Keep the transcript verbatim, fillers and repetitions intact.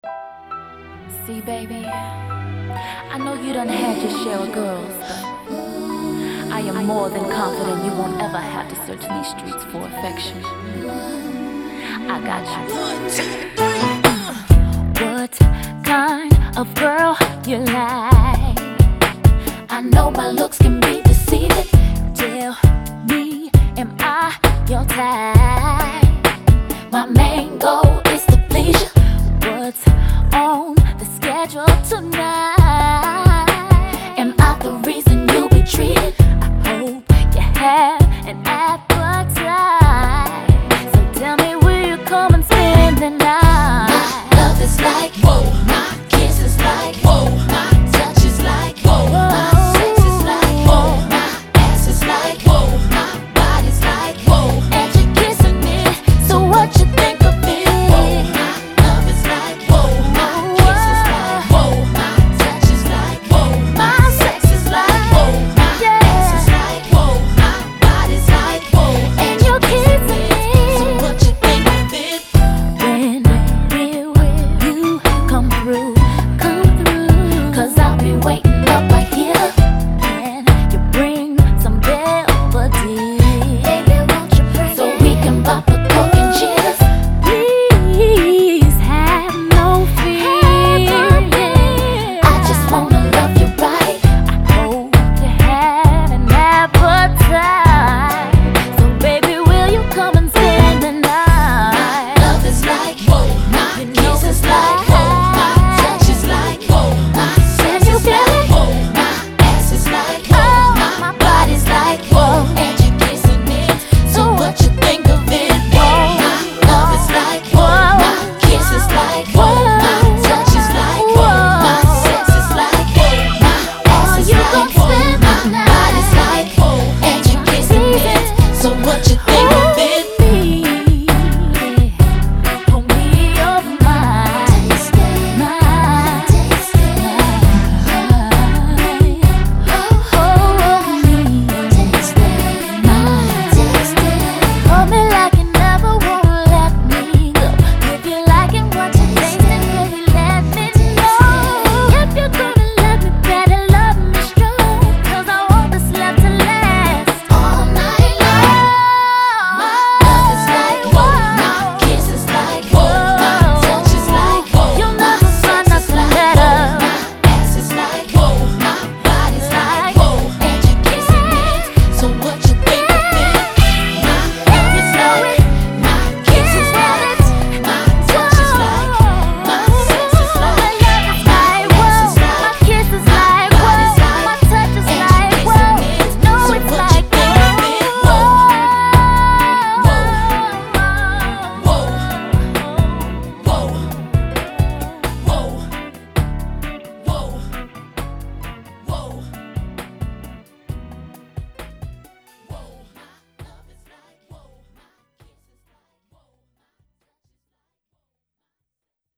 See, baby, I know you done had your share of girls, but I am more than confident you won't ever have to search these streets for affection. I got you. What kind of girl you like? I know my looks